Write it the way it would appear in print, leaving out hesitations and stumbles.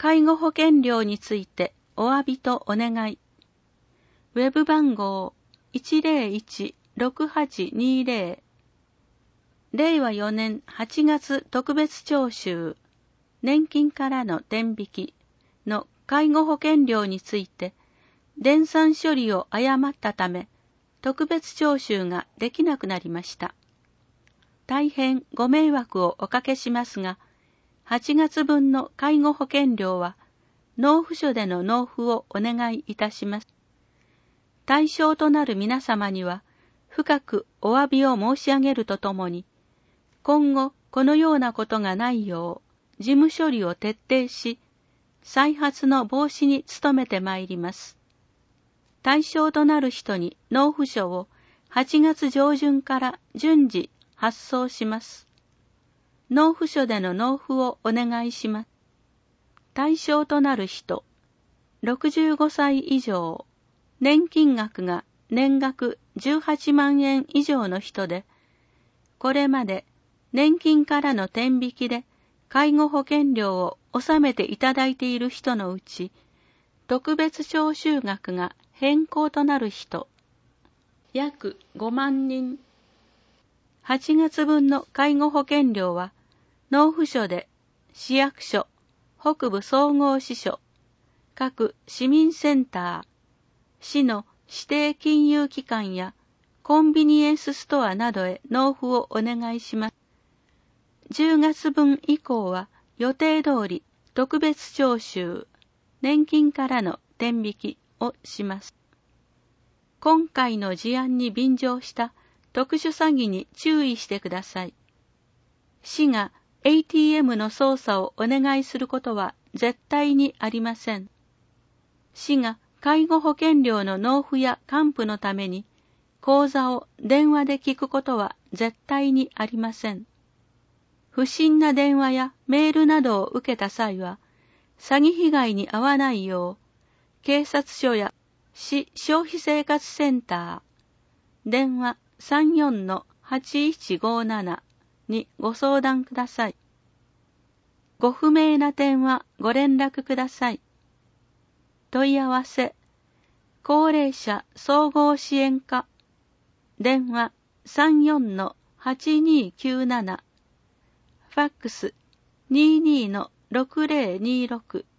介護保険料についてお詫びとお願い。ウェブ番号 101-6820 令和4年8月特別徴収年金からの天引きの介護保険料について電算処理を誤ったため特別徴収ができなくなりました。大変ご迷惑をおかけしますが、8月分の介護保険料は納付書での納付をお願いいたします。対象となる皆様には深くお詫びを申し上げるとともに、今後このようなことがないよう事務処理を徹底し、再発の防止に努めてまいります。対象となる人に納付書を8月上旬から順次発送します。納付書での納付をお願いします。対象となる人、65歳以上、年金額が年額18万円以上の人で、これまで年金からの天引きで介護保険料を納めていただいている人のうち、特別徴収額が変更となる人、約5万人。8月分の介護保険料は、納付書で市役所、北部総合支所、各市民センター、市の指定金融機関やコンビニエンスストアなどへ納付をお願いします。10月分以降は予定通り特別徴収、年金からの天引きをします。今回の事案に便乗した特殊詐欺に注意してください。市が ATM の操作をお願いすることは絶対にありません。市が介護保険料の納付や還付のために口座を電話で聞くことは絶対にありません。不審な電話やメールなどを受けた際は、詐欺被害に遭わないよう、警察署や市消費生活センター、電話 34-8157 にご相談ください。ご不明な点はご連絡ください。問い合わせ、高齢者総合支援課、電話 34-8297、ファックス 22-6026